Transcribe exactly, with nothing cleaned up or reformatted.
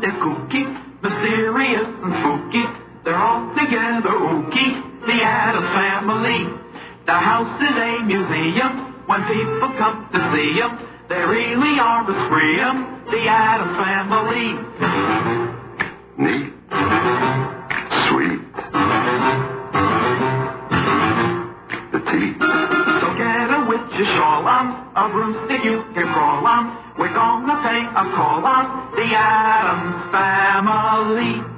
they're kooky, mysterious and spooky. They're all together ooky, the Addams Family. The house is a museum when people come to see them. They really are a scream, the Addams Family. Neat. Sweet. Petite. So get a witch's shawl on, a broomstick you can crawl on. We're gonna pay a call on the Addams Family.